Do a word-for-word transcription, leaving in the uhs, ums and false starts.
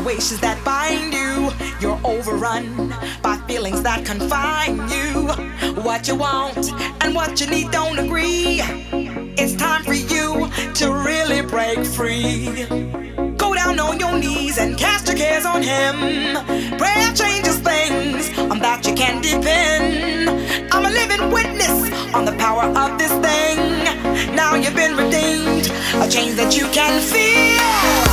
situations that bind you. You're overrun by feelings that confine you. What you want and what you need don't agree. It's time for you to really break free. Go down on your knees and cast your cares on him. Prayer changes things on that you can depend. I'm a living witness on the power of this thing. Now you've been redeemed, a change that you can feel.